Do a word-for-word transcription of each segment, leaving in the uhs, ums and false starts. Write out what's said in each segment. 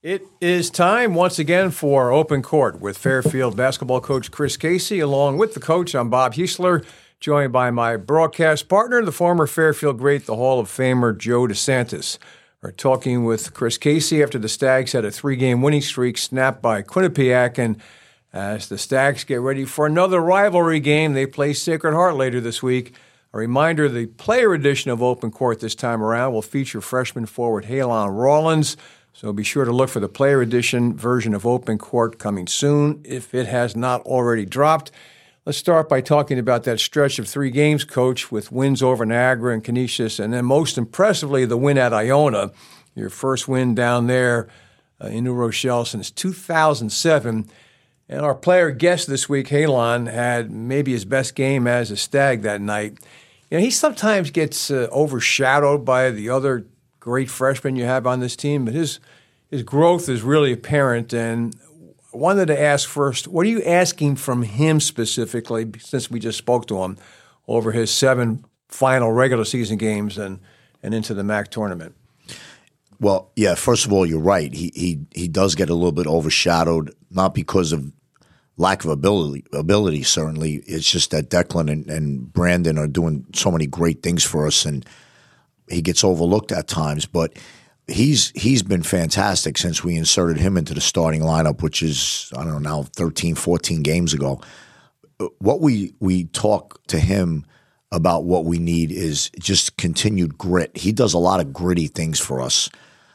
It is time once again for Open Court with Fairfield basketball coach Chris Casey. Along with the coach, I'm Bob Heisler, joined by my broadcast partner, the former Fairfield great, the Hall of Famer Joe DeSantis. We're talking with Chris Casey after the Stags had a three-game winning streak snapped by Quinnipiac, and as the Stags get ready for another rivalry game, they play Sacred Heart later this week. A reminder, the player edition of Open Court this time around will feature freshman forward Halon Rawlins. So be sure to look for the player edition version of Open Court coming soon if it has not already dropped. Let's start by talking about that stretch of three games, Coach, with wins over Niagara and Canisius, and then most impressively, the win at Iona, your first win down there uh, in New Rochelle since two thousand seven. And our player guest this week, Halon, had maybe his best game as a Stag that night. You know, he sometimes gets uh, overshadowed by the other great freshman you have on this team, but his his growth is really apparent. And I wanted to ask first, what are you asking from him specifically, since we just spoke to him, over his seven final regular season games and, and into the M A C tournament? Well, yeah, first of all, you're right. He he he does get a little bit overshadowed, not because of lack of ability, ability certainly. It's just that Declan and, and Brandon are doing so many great things for us, and he gets overlooked at times, but he's he's been fantastic since we inserted him into the starting lineup, which is, I don't know, now thirteen, fourteen games ago. What we we talk to him about what we need is just continued grit. He does a lot of gritty things for us.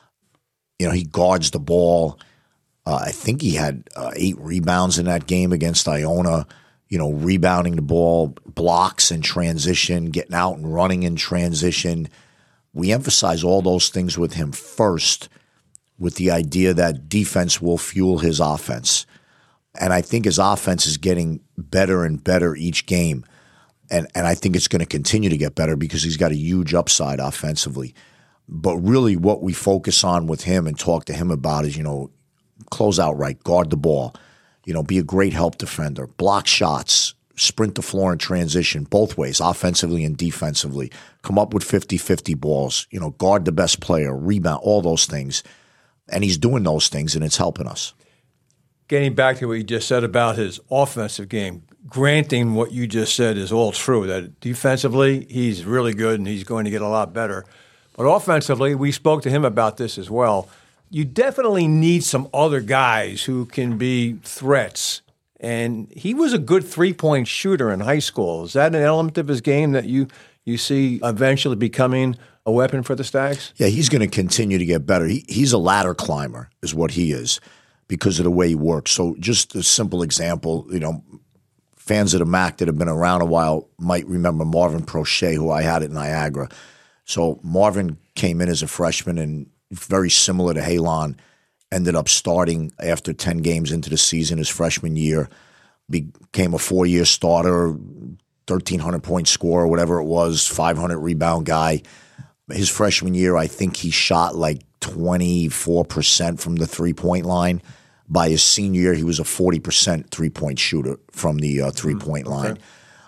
You know, he guards the ball. Uh, I think he had uh, eight rebounds in that game against Iona. You know, rebounding the ball, blocks in transition, getting out and running in transition. We emphasize all those things with him first, with the idea that defense will fuel his offense. And I think his offense is getting better and better each game. And and I think it's going to continue to get better because he's got a huge upside offensively. But really what we focus on with him and talk to him about is, you know, close out right, guard the ball, you know, be a great help defender, block shots, sprint the floor in transition both ways, offensively and defensively. Come up with fifty-fifty balls, you know, guard the best player, rebound, all those things. And he's doing those things, and it's helping us. Getting back to what you just said about his offensive game, granting what you just said is all true, that defensively he's really good and he's going to get a lot better. But offensively, we spoke to him about this as well. You definitely need some other guys who can be threats. And he was a good three-point shooter in high school. Is that an element of his game that you you see eventually becoming a weapon for the Stags? Yeah, he's going to continue to get better. He, he's a ladder climber is what he is because of the way he works. So just a simple example, you know, fans of the M A C that have been around a while might remember Marvin Prochet, who I had at Niagara. So Marvin came in as a freshman and very similar to Halon, ended up starting after ten games into the season his freshman year, became a four-year starter, thirteen hundred point scorer, whatever it was, five hundred rebound guy. His freshman year, I think he shot like twenty-four percent from the three-point line. By his senior year, he was a forty percent three-point shooter from the uh, three-point mm, line. Okay.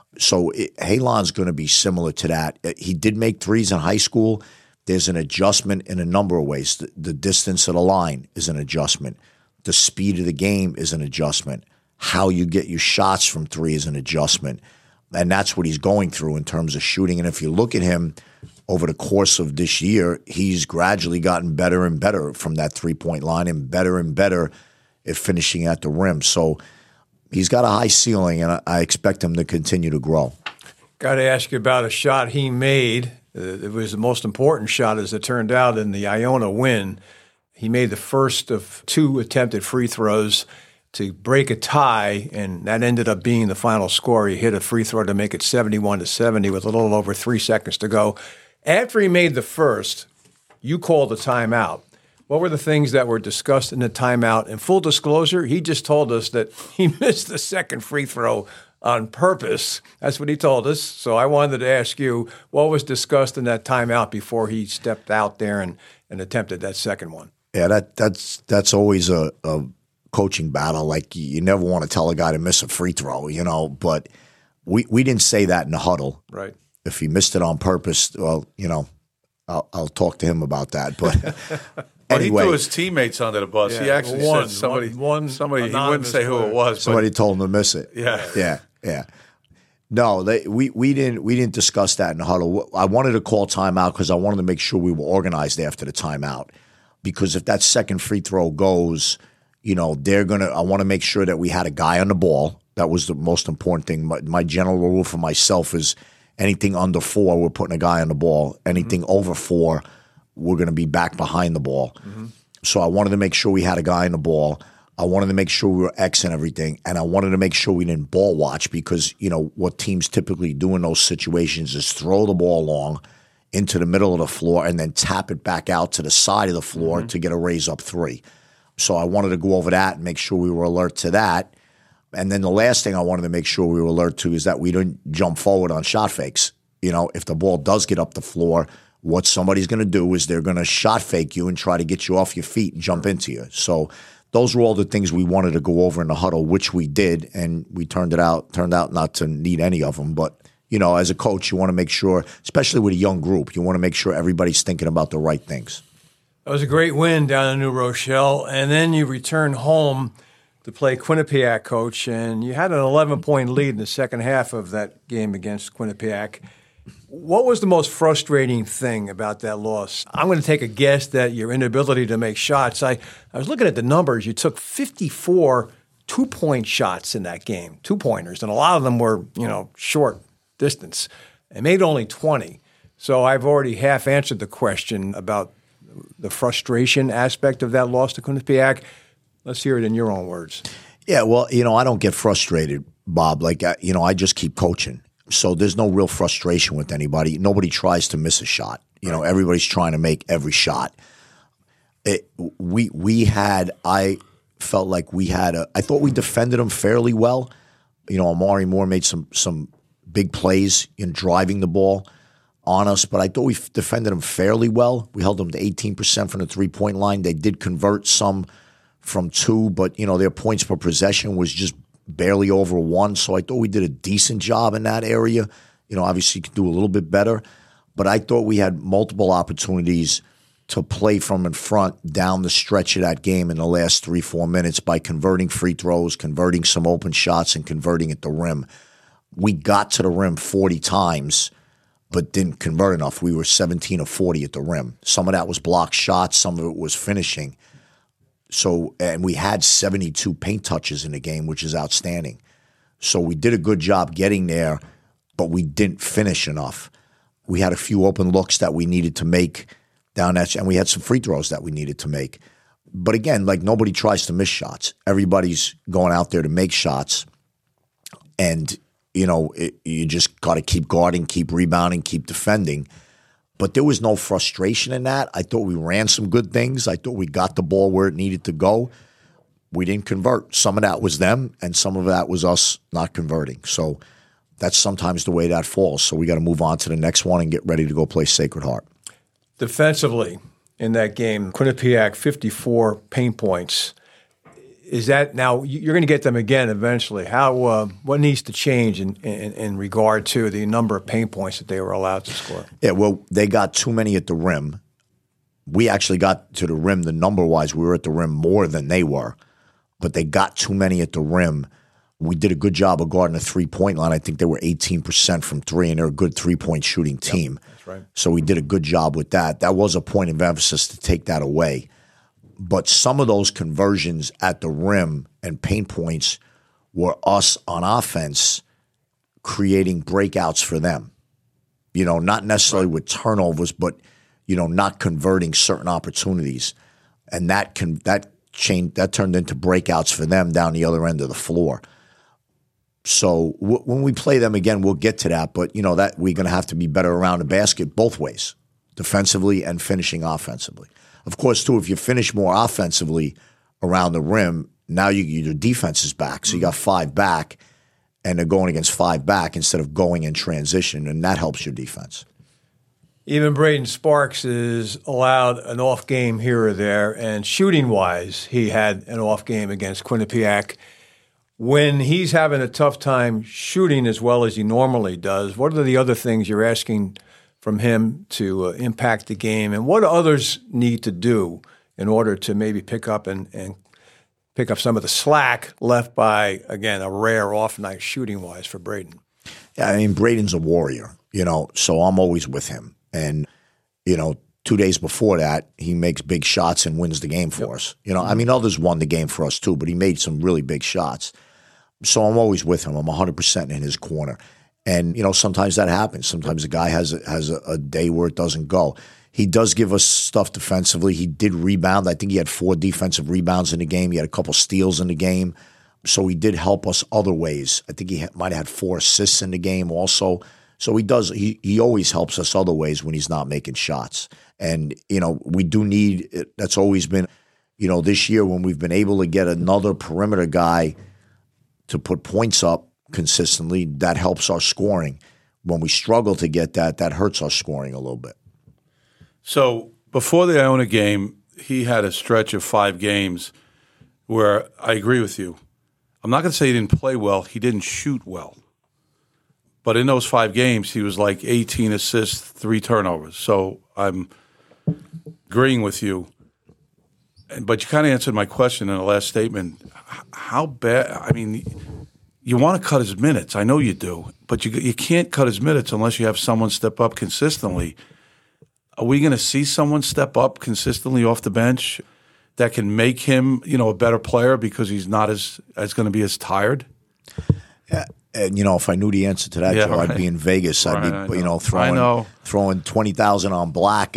So it, Halon's going to be similar to that. He did make threes in high school. There's an adjustment in a number of ways. The, the distance of the line is an adjustment. The speed of the game is an adjustment. How you get your shots from three is an adjustment. And that's what he's going through in terms of shooting. And if you look at him over the course of this year, he's gradually gotten better and better from that three-point line and better and better at finishing at the rim. So he's got a high ceiling, and I, I expect him to continue to grow. Got to ask you about a shot he made. It was the most important shot, as it turned out, in the Iona win. He made the first of two attempted free throws to break a tie, and that ended up being the final score. He hit a free throw to make it seventy-one to seventy with a little over three seconds to go. After he made the first, you called a timeout. What were the things that were discussed in the timeout? In full disclosure, he just told us that he missed the second free throw on purpose. That's what he told us. So I wanted to ask you, what was discussed in that timeout before he stepped out there and, and attempted that second one? Yeah, that that's that's always a, a coaching battle. Like, you never want to tell a guy to miss a free throw, you know, but we, we didn't say that in the huddle. Right. If he missed it on purpose, well, you know, I'll, I'll talk to him about that. But But Anyway. he threw his teammates under the bus. Yeah, he actually one, said somebody, one, one somebody. He wouldn't say who player. it was. Somebody but, told him to miss it. Yeah. Yeah. Yeah. No, they, we we didn't we didn't discuss that in the huddle. I wanted to call timeout because I wanted to make sure we were organized after the timeout. Because if that second free throw goes, you know, they're gonna. I want to make sure that we had a guy on the ball. That was the most important thing. My, my general rule for myself is anything under four, we're putting a guy on the ball. Anything mm-hmm. over four, we're going to be back behind the ball. Mm-hmm. So I wanted to make sure we had a guy on the ball. I wanted to make sure we were X and everything, and I wanted to make sure we didn't ball watch because, you know, what teams typically do in those situations is throw the ball long into the middle of the floor and then tap it back out to the side of the floor mm-hmm. to get a raise up three. So I wanted to go over that and make sure we were alert to that. And then the last thing I wanted to make sure we were alert to is that we didn't jump forward on shot fakes. You know, if the ball does get up the floor, what somebody's going to do is they're going to shot fake you and try to get you off your feet and jump into you. So those were all the things we wanted to go over in the huddle, which we did, and we turned it out, turned out not to need any of them. But, you know, as a coach, you want to make sure, especially with a young group, you want to make sure everybody's thinking about the right things. That was a great win down in New Rochelle, and then you returned home to play Quinnipiac, Coach, and you had an eleven-point lead in the second half of that game against Quinnipiac. What was the most frustrating thing about that loss? I'm going to take a guess that your inability to make shots. I, I was looking at the numbers. You took fifty-four two-point shots in that game, two-pointers, and a lot of them were, you know, short distance, and made only twenty. So I've already half answered the question about the frustration aspect of that loss to Quinnipiac. Let's hear it in your own words. Yeah, well, you know, I don't get frustrated, Bob. Like, you know, I just keep coaching. So there's no real frustration with anybody. Nobody tries to miss a shot. You know, everybody's trying to make every shot. It, we we had, I felt like we had a, I thought we defended them fairly well. You know, Amari Moore made some some big plays in driving the ball on us, but I thought we defended them fairly well. We held them to eighteen percent from the three-point line. They did convert some from two, but, you know, their points per possession was just barely over one. So I thought we did a decent job in that area. You know, obviously you could do a little bit better, but I thought we had multiple opportunities to play from in front down the stretch of that game in the last three, four minutes by converting free throws, converting some open shots, and converting at the rim. We got to the rim forty times, but didn't convert enough. We were seventeen of forty at the rim. Some of that was blocked shots. Some of it was finishing. So, and we had seventy-two paint touches in the game, which is outstanding. So we did a good job getting there, but we didn't finish enough. We had a few open looks that we needed to make down that, and we had some free throws that we needed to make. But again, like, nobody tries to miss shots. Everybody's going out there to make shots. And, you know, it, you just got to keep guarding, keep rebounding, keep defending. But there was no frustration in that. I thought we ran some good things. I thought we got the ball where it needed to go. We didn't convert. Some of that was them, and some of that was us not converting. So that's sometimes the way that falls. So we got to move on to the next one and get ready to go play Sacred Heart. Defensively in that game, Quinnipiac, fifty-four paint points. Is that now you're going to get them again eventually? How uh, what needs to change in, in in regard to the number of paint points that they were allowed to score? Yeah, well, they got too many at the rim. We actually got to the rim, the number wise, we were at the rim more than they were, but they got too many at the rim. We did a good job of guarding the three point line. I think they were eighteen percent from three, and they're a good three point shooting team. Yep, that's right. So we did a good job with that. That was a point of emphasis to take that away. But some of those conversions at the rim and paint points were us on offense creating breakouts for them. You know, not necessarily right. with turnovers, but, you know, not converting certain opportunities. And that can that changed, that turned into breakouts for them down the other end of the floor. So w- when we play them again, we'll get to that. But, you know, that we're going to have to be better around the basket both ways, defensively and finishing offensively. Of course, too, if you finish more offensively around the rim, now you, your defense is back. So you got five back, and they're going against five back instead of going in transition, and that helps your defense. Even Braden Sparks is allowed an off game here or there, and shooting-wise, he had an off game against Quinnipiac. When he's having a tough time shooting as well as he normally does, what are the other things you're asking from him to uh, impact the game, and what do others need to do in order to maybe pick up and, and pick up some of the slack left by, again, a rare off night shooting-wise for Brayden. Yeah, I mean, Brayden's a warrior, you know, so I'm always with him. And, you know, two days before that, he makes big shots and wins the game for yep. us. You know, I mean, others won the game for us too, but he made some really big shots. So I'm always with him. I'm one hundred percent in his corner. And, you know, sometimes that happens. Sometimes a guy has a, has a, a day where it doesn't go. He does give us stuff defensively. He did rebound. I think he had four defensive rebounds in the game. He had a couple steals in the game. So he did help us other ways. I think he ha- might have had four assists in the game also. So he does. He he always helps us other ways when he's not making shots. And, you know, we do need – that's always been, you know, this year when we've been able to get another perimeter guy to put points up consistently, that helps our scoring. When we struggle to get that, that hurts our scoring a little bit. So before the Iona game, he had a stretch of five games where I agree with you. I'm not going to say he didn't play well. He didn't shoot well. But in those five games, he was like eighteen assists, three turnovers. So I'm agreeing with you. But you kind of answered my question in the last statement. How bad – I mean – you want to cut his minutes. I know you do. But you you can't cut his minutes unless you have someone step up consistently. Are we going to see someone step up consistently off the bench that can make him, you know, a better player because he's not as, as going to be as tired? Yeah. And, you know, if I knew the answer to that, yeah, Joe, right. I'd be in Vegas. Right, I'd be, know. you know, throwing, know. throwing twenty thousand on Black.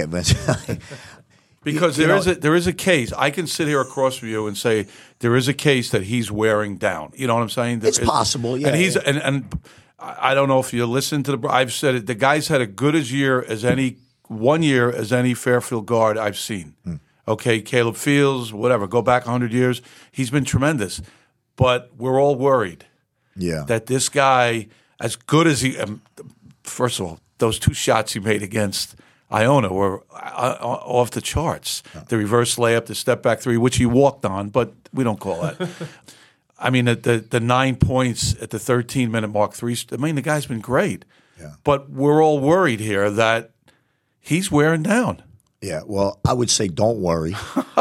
Because there is a there is a case. I can sit here across from you and say there is a case that he's wearing down. You know what I'm saying? There it's is, possible, yeah. And he's yeah. and and I don't know if you listen to the. I've said it. The guy's had a good as year as any one year as any Fairfield guard I've seen. Hmm. Okay, Caleb Fields, whatever. Go back one hundred years. He's been tremendous, but we're all worried. Yeah. That this guy, as good as he, um, first of all, those two shots he made against Iona were uh, off the charts. Oh. The reverse layup, the step back three, which he walked on, but we don't call that. I mean, the, the the nine points at the thirteen minute mark, three. I mean, the guy's been great. Yeah. But we're all worried here that he's wearing down. Yeah. Well, I would say don't worry.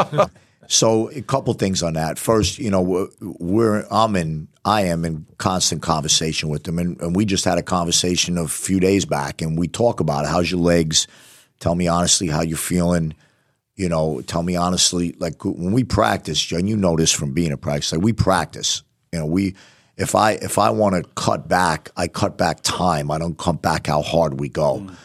So a couple things on that. First, you know, we're, we're I'm in I am in constant conversation with them, and, and we just had a conversation a few days back, and we talk about it. How's your legs? Tell me honestly how you're feeling. You know, tell me honestly, like when we practice, and you know this from being a practice, like we practice. You know, we if I if I want to cut back, I cut back time. I don't cut back how hard we go. Mm.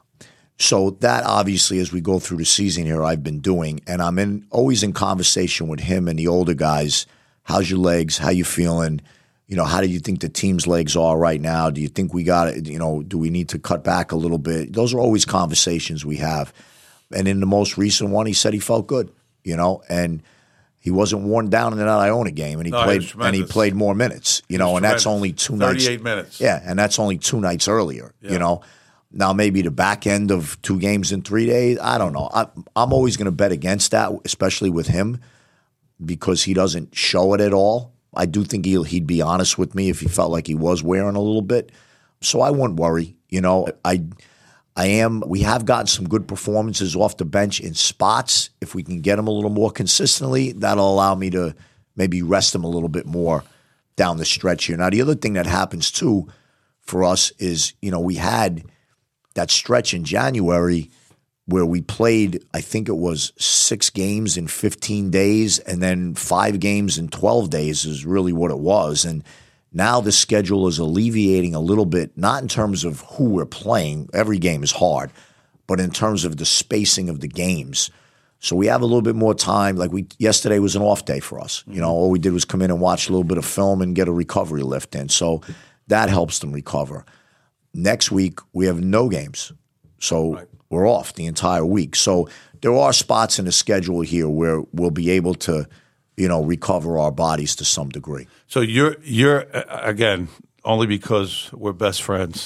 So that obviously, as we go through the season here, I've been doing, and I'm in always in conversation with him and the older guys. How's your legs? How you feeling? You know, how do you think the team's legs are right now? Do you think we got it? You know, do we need to cut back a little bit? Those are always conversations we have. And in the most recent one, he said he felt good. You know, and he wasn't worn down in that Iona game, and he no, played and he played more minutes. You know, and tremendous. that's only two thirty-eight nights. Thirty-eight minutes. Yeah, and that's only two nights earlier. Yeah. You know. Now, maybe the back end of two games in three days, I don't know. I, I'm always going to bet against that, especially with him, because he doesn't show it at all. I do think he'll, he'd be honest with me if he felt like he was wearing a little bit. So I wouldn't worry. You know, I I am. We have gotten some good performances off the bench in spots. If we can get him a little more consistently, that'll allow me to maybe rest him a little bit more down the stretch here. Now, the other thing that happens, too, for us is, you know, we had – that stretch in January where we played, I think it was six games in fifteen days and then five games in twelve days is really what it was. And now the schedule is alleviating a little bit, not in terms of who we're playing. Every game is hard, but in terms of the spacing of the games. So we have a little bit more time. Like we yesterday was an off day for us. You know, all we did was come in and watch a little bit of film and get a recovery lift in. So that helps them recover. Next week, we have no games, so right. we're off the entire week. So there are spots in the schedule here where we'll be able to, you know, recover our bodies to some degree. So you're, you're again, only because we're best friends,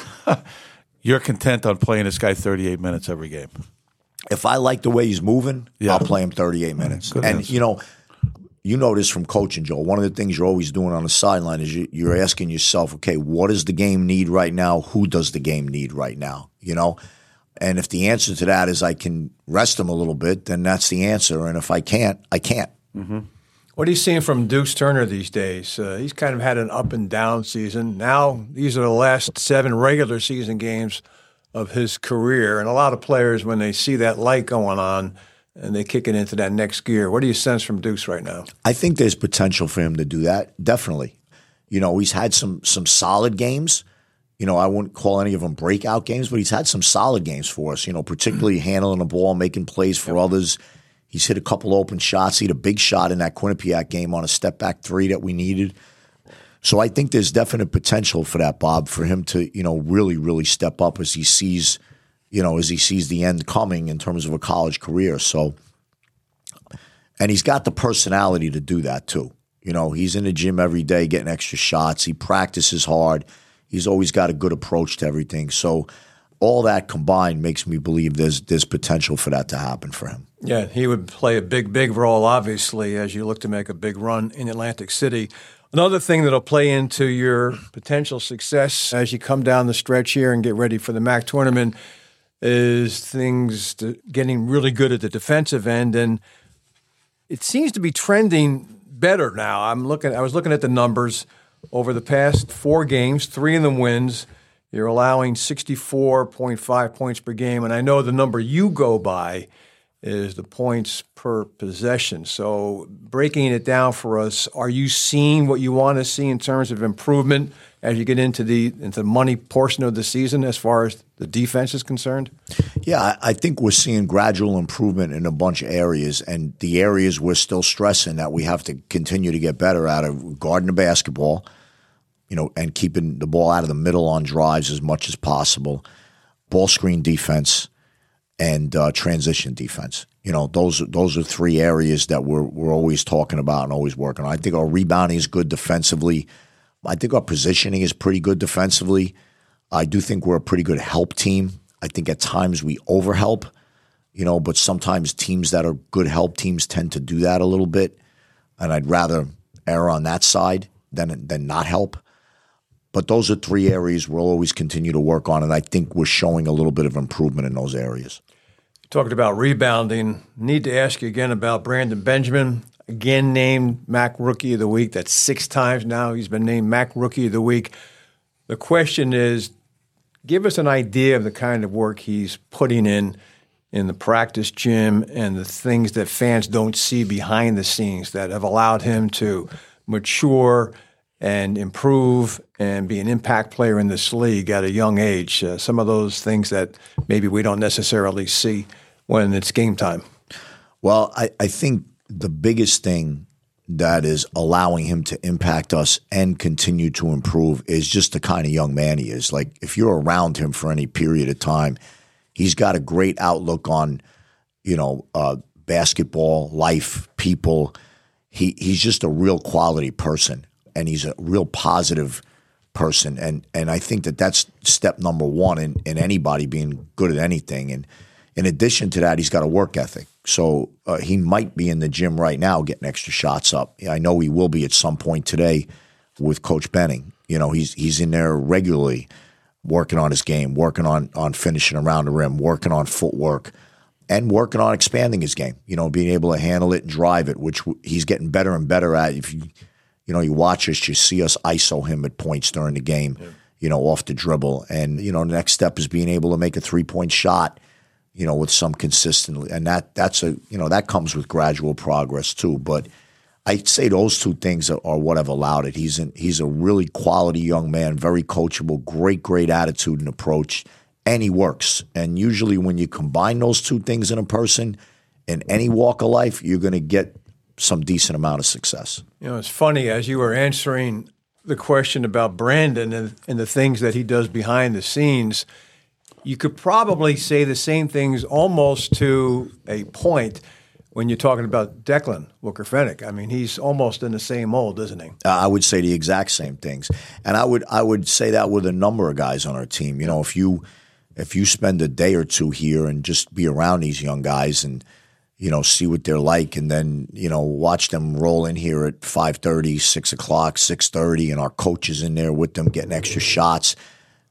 you're content on playing this guy thirty-eight minutes every game? If I like the way he's moving, yeah. I'll play him thirty-eight minutes. Good and, answer. you know, you know this from coaching, Joe. One of the things you're always doing on the sideline is you're asking yourself, okay, what does the game need right now? Who does the game need right now? You know, And if the answer to that is I can rest him a little bit, then that's the answer. And if I can't, I can't. Mm-hmm. What are you seeing from Deuce Turner these days? Uh, he's kind of had an up and down season. Now these are the last seven regular season games of his career. And a lot of players, when they see that light going on, and they kick it into that next gear. What do you sense from Deuce right now? I think there's potential for him to do that, definitely. You know, he's had some some solid games. You know, I wouldn't call any of them breakout games, but he's had some solid games for us, you know, particularly handling the ball, making plays for yep. others. He's hit a couple open shots. He had a big shot in that Quinnipiac game on a step-back three that we needed. So I think there's definite potential for that, Bob, for him to, you know, really, really step up as he sees, you know, as he sees the end coming in terms of a college career. So, and he's got the personality to do that too. You know, he's in the gym every day getting extra shots. He practices hard. He's always got a good approach to everything. So all that combined makes me believe there's there's potential for that to happen for him. Yeah, he would play a big, big role, obviously, as you look to make a big run in Atlantic City. Another thing that'll play into your potential success as you come down the stretch here and get ready for the M A C tournament is things to getting really good at the defensive end. And it seems to be trending better now. I'm looking, I was looking at the numbers over the past four games, three of them wins. You're allowing sixty-four point five points per game. And I know the number you go by is the points per possession. So breaking it down for us, are you seeing what you want to see in terms of improvement as you get into the into the money portion of the season as far as the defense is concerned? Yeah, I, I think we're seeing gradual improvement in a bunch of areas, and the areas we're still stressing that we have to continue to get better at are guarding the basketball, you know, and keeping the ball out of the middle on drives as much as possible, ball screen defense, and uh, transition defense. You know, those those are three areas that we're we're always talking about and always working on. I think our rebounding is good defensively. I think our positioning is pretty good defensively. I do think we're a pretty good help team. I think at times we overhelp, you know, but sometimes teams that are good help teams tend to do that a little bit, and I'd rather err on that side than than not help. But those are three areas we'll always continue to work on, and I think we're showing a little bit of improvement in those areas. Talked about rebounding. Need to ask you again about Brandon Benjamin, again named M A C Rookie of the Week. That's six times now he's been named M A C Rookie of the Week. The question is, give us an idea of the kind of work he's putting in in the practice gym and the things that fans don't see behind the scenes that have allowed him to mature and improve and be an impact player in this league at a young age. Uh, some of those things that maybe we don't necessarily see when it's game time. Well, I, I think the biggest thing that is allowing him to impact us and continue to improve is just the kind of young man he is. Like, if you're around him for any period of time, he's got a great outlook on, you know, uh, basketball, life, people. He he's just a real quality person. And he's a real positive person. And and I think that that's step number one in, in anybody being good at anything. And in addition to that, he's got a work ethic. So uh, he might be in the gym right now getting extra shots up. I know he will be at some point today with Coach Benning. You know, he's he's in there regularly working on his game, working on, on finishing around the rim, working on footwork, and working on expanding his game, you know, being able to handle it and drive it, which he's getting better and better at. If you You know, you watch us, you see us I S O him at points during the game, yeah. you know, off the dribble. And, you know, the next step is being able to make a three-point shot, you know, with some consistency. And that that's a, you know, that comes with gradual progress too. But I'd say those two things are, are what have allowed it. He's an, he's a really quality young man, very coachable, great, great attitude and approach, and he works. And usually when you combine those two things in a person in any walk of life, you're going to get some decent amount of success. You know, it's funny, as you were answering the question about Brandon and, and the things that he does behind the scenes, you could probably say the same things almost to a point when you're talking about Declan Booker-Fennick. I mean, he's almost in the same mold, isn't he? Uh, I would say the exact same things. And I would I would say that with a number of guys on our team. You know, if you if you spend a day or two here and just be around these young guys and you know, see what they're like, and then, you know, watch them roll in here at five thirty, six o'clock, six thirty, and our coach is in there with them getting extra shots.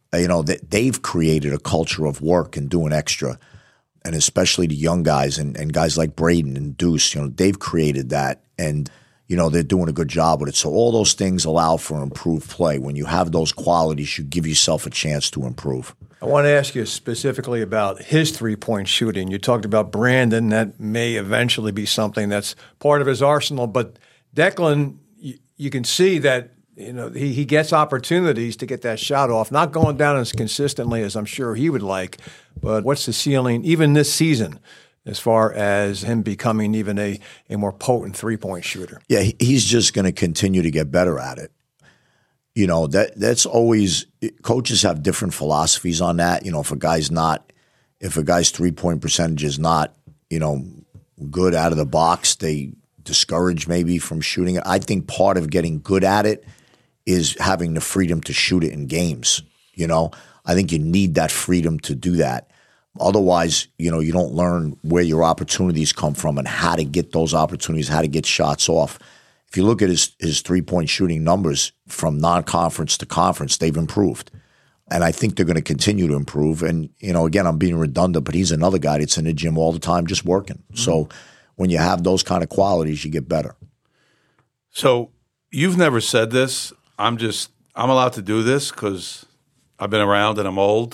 you know, that they've created a culture of work and doing extra, and especially the young guys and, and guys like Braden and Deuce, you know, they've created that, and, you know, they're doing a good job with it. So all those things allow for improved play. When you have those qualities, you give yourself a chance to improve. I want to ask you specifically about his three-point shooting. You talked about Brandon. That may eventually be something that's part of his arsenal. But Declan, you, you can see that, you know, he, he gets opportunities to get that shot off, not going down as consistently as I'm sure he would like. But what's the ceiling, even this season, as far as him becoming even a, a more potent three-point shooter? Yeah, he's just going to continue to get better at it. You know, that that's always – coaches have different philosophies on that. You know, if a guy's not – if a guy's three-point percentage is not, you know, good out of the box, they discourage maybe from shooting it. I think part of getting good at it is having the freedom to shoot it in games, you know. I think you need that freedom to do that. Otherwise, you know, you don't learn where your opportunities come from and how to get those opportunities, how to get shots off. If you look at his, his three-point shooting numbers from non-conference to conference, they've improved. And I think they're going to continue to improve. And, you know, again, I'm being redundant, but he's another guy that's in the gym all the time just working. Mm-hmm. So when you have those kind of qualities, you get better. So you've never said this. I'm just – I'm allowed to do this because I've been around and I'm old.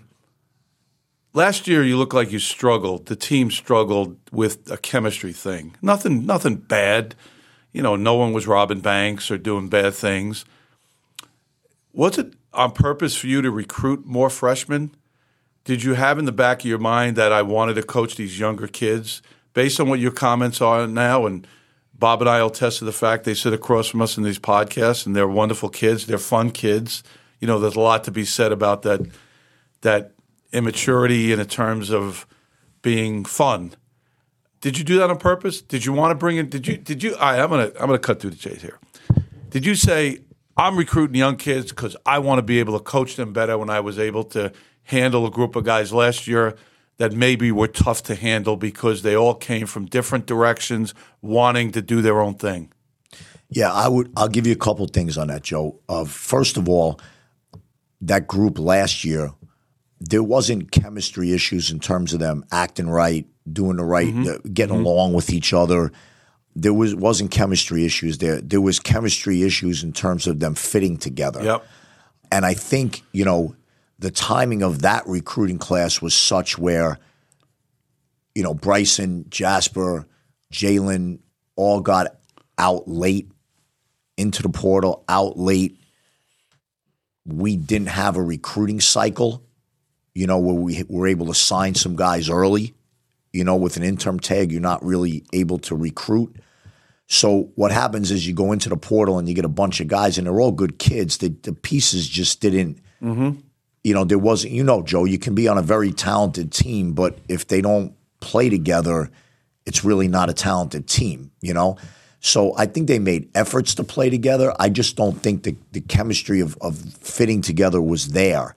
Last year, you looked like you struggled. The team struggled with a chemistry thing. Nothing, nothing bad. You know, no one was robbing banks or doing bad things. Was it on purpose for you to recruit more freshmen? Did you have in the back of your mind that I wanted to coach these younger kids? Based on what your comments are now, and Bob and I will attest to the fact they sit across from us in these podcasts, and they're wonderful kids. They're fun kids. You know, there's a lot to be said about that that immaturity in terms of being fun. Did you do that on purpose? Did you want to bring in? Did you? Did you? I, I'm gonna. I'm gonna cut through the chase here. Did you say I'm recruiting young kids because I want to be able to coach them better when I was able to handle a group of guys last year that maybe were tough to handle because they all came from different directions, wanting to do their own thing? Yeah, I would. I'll give you a couple things on that, Joe. Uh, first of all, that group last year, there wasn't chemistry issues in terms of them acting right, doing the right, mm-hmm. uh, getting mm-hmm. along with each other. There was wasn't chemistry issues there. There was chemistry issues in terms of them fitting together. Yep. And I think, you know, the timing of that recruiting class was such where, you know, Bryson, Jasper, Jalen all got out late into the portal, out late. We didn't have a recruiting cycle, you know, where we were able to sign some guys early. You know, with an interim tag, you're not really able to recruit. So what happens is you go into the portal and you get a bunch of guys, and they're all good kids. The, the pieces just didn't, mm-hmm. you know, there wasn't, you know, Joe, you can be on a very talented team, but if they don't play together, it's really not a talented team, you know? So I think they made efforts to play together. I just don't think the, the chemistry of, of fitting together was there.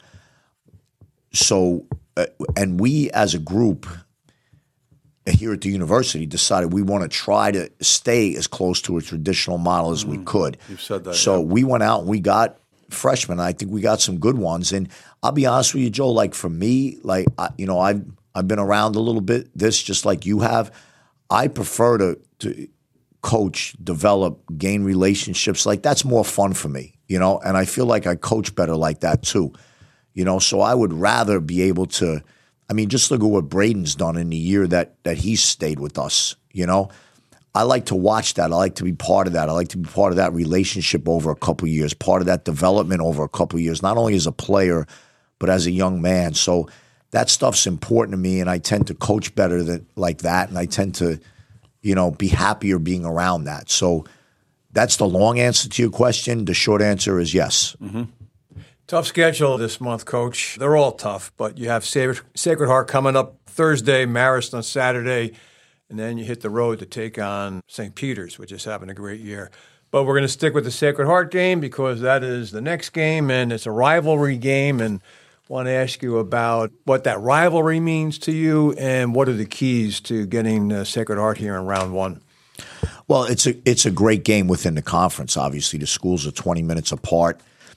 So, uh, and we as a group here at the university decided we want to try to stay as close to a traditional model as mm, we could. You've said that. So yeah. we went out and we got freshmen. I think we got some good ones. And I'll be honest with you, Joe, like for me, like, I, you know, I've, I've been around a little bit, this just like you have. I prefer to, to coach, develop, gain relationships. Like that's more fun for me, you know, and I feel like I coach better like that too, you know, so I would rather be able to, I mean, just look at what Braden's done in the year that that he's stayed with us, you know. I like to watch that. I like to be part of that. I like to be part of that relationship over a couple of years, part of that development over a couple of years, not only as a player, but as a young man. So that stuff's important to me, and I tend to coach better than like that, and I tend to, you know, be happier being around that. So that's the long answer to your question. The short answer is yes. Mm-hmm. Tough schedule this month, Coach. They're all tough, but you have Sacred Heart coming up Thursday, Marist on Saturday, and then you hit the road to take on Saint Peter's, which is having a great year. But we're going to stick with the Sacred Heart game because that is the next game, and it's a rivalry game, and want to ask you about what that rivalry means to you and what are the keys to getting uh, Sacred Heart here in round one. Well, it's a it's a great game within the conference, obviously. The schools are twenty minutes apart.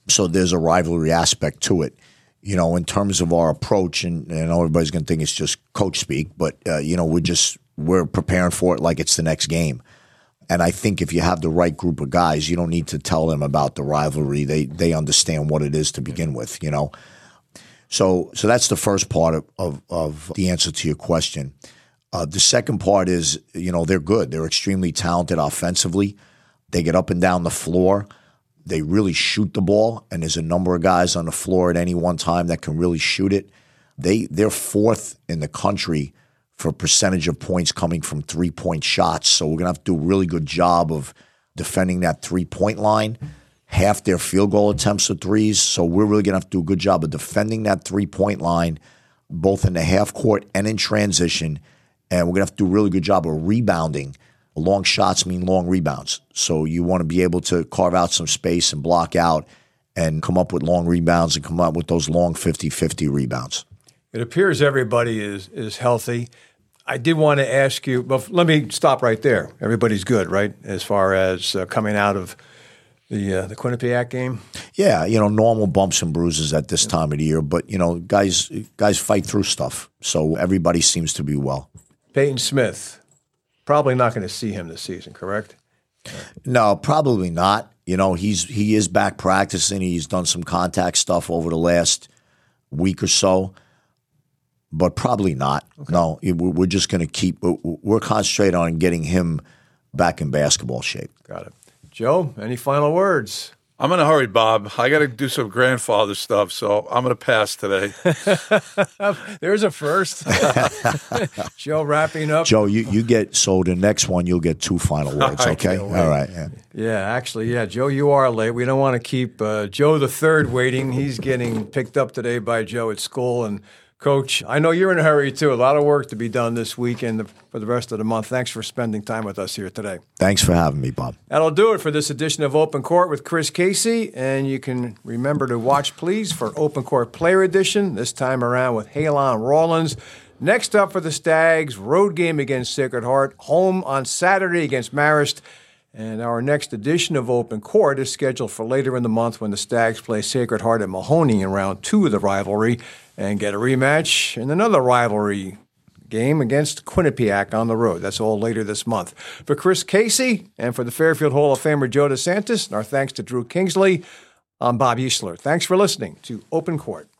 So there's a rivalry aspect to it. You know, in terms of our approach, and, and I know everybody's going to think it's just coach speak, but, uh, you know, we're just, we're preparing for it like it's the next game. And I think if you have the right group of guys, you don't need to tell them about the rivalry. They they understand what it is to begin with, you know. So so that's the first part of, of, of the answer to your question. Uh, the second part is, you know, they're good. They're extremely talented offensively. They get up and down the floor. They really shoot the ball, and there's a number of guys on the floor at any one time that can really shoot it. They, they're fourth in the country for percentage of points coming from three-point shots. So we're going to have to do a really good job of defending that three-point line. Half their field goal attempts are threes, so we're really going to have to do a good job of defending that three-point line, both in the half court and in transition, and we're going to have to do a really good job of rebounding. Long shots mean long rebounds, so you want to be able to carve out some space and block out and come up with long rebounds and come up with those long fifty-fifty rebounds. It appears everybody is is healthy. I did want to ask you, but let me stop right there. Everybody's good, right, as far as uh, coming out of the uh, the Quinnipiac game? Yeah, you know, normal bumps and bruises at this time of the year, but, you know, guys guys fight through stuff, so everybody seems to be well. Peyton Smith, probably not going to see him this season, correct? No, probably not. You know, he's he is back practicing. He's done some contact stuff over the last week or so. But probably not. Okay. No, we're just going to keep – we're concentrating on getting him back in basketball shape. Got it. Joe, any final words? I'm in a hurry, Bob. I got to do some grandfather stuff, so I'm going to pass today. There's a first. Joe wrapping up. Joe, you, you get – so the next one you'll get two final words, okay? All right. Yeah. yeah, actually, yeah. Joe, you are late. We don't want to keep uh, Joe the third waiting. He's getting picked up today by Joe at school, and – Coach, I know you're in a hurry, too. A lot of work to be done this week and for the rest of the month. Thanks for spending time with us here today. Thanks for having me, Bob. That'll do it for this edition of Open Court with Chris Casey. And you can remember to watch, please, for Open Court Player Edition, this time around with Halon Rawlins. Next up for the Stags, road game against Sacred Heart, home on Saturday against Marist. And our next edition of Open Court is scheduled for later in the month when the Stags play Sacred Heart at Mahoney in round two of the rivalry and get a rematch in another rivalry game against Quinnipiac on the road. That's all later this month. For Chris Casey and for the Fairfield Hall of Famer Joe DeSantis, and our thanks to Drew Kingsley, I'm Bob Eastler. Thanks for listening to Open Court.